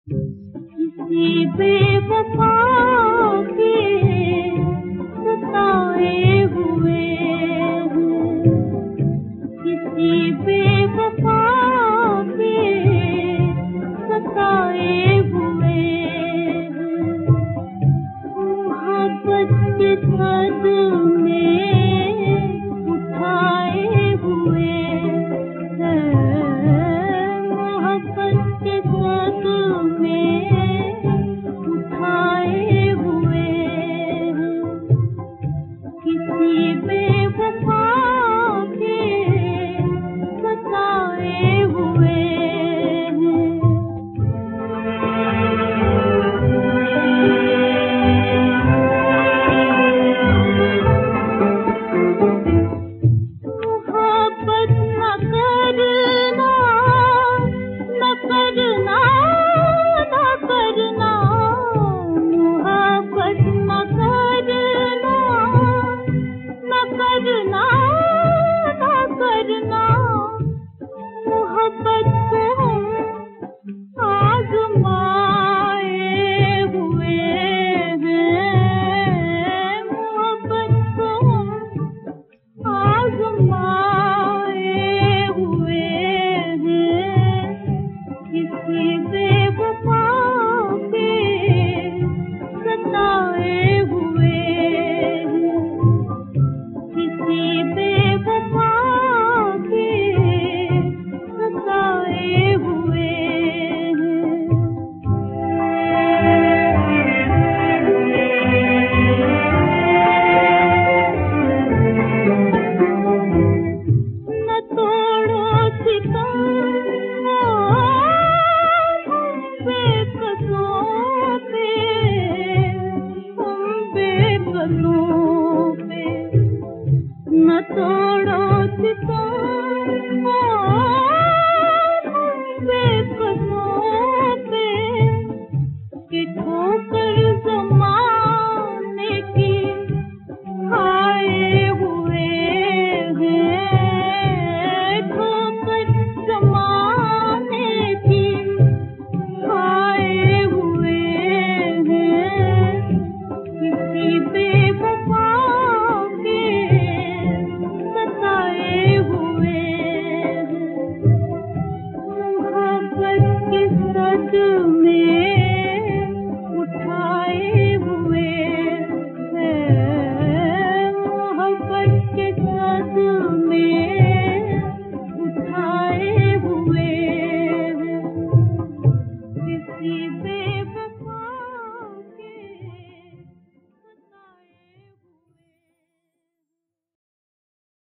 किसी बेवफा के सताए हुए हैं, किसी बेवफा के सताए हुए हैं। मोहब्बत के सदमे उठाए हुए हैं, मोहब्बत के सदमे उठाए हुए हैं। किसी बेवफा के सताए हुए हैं। मोहब्बत न करना, न करना, न करना, मोहब्बत न करना, न करना, न करना। मोहब्बत को हम आज़माए हुए हैं, मोहब्बत को हम आज़माए हुए हैं। किसी बेवफा के सताए हुए हैं, किसी बेवफा के सताए हुए हैं। न तोड़ो सितम बेकसों पे, बेकसों पे। न तोड़ो सितम बेकसों पे, कि ठोकर ज़माने की खाए हुए हैं, ठोकर ज़माने की खाए हुए हैं। किसी बेवफा के सताए हुए हैं। मोहब्बत के सदमे उठाए हुए हैं, मोहब्बत के सदमे उठाए हुए हैं। किसी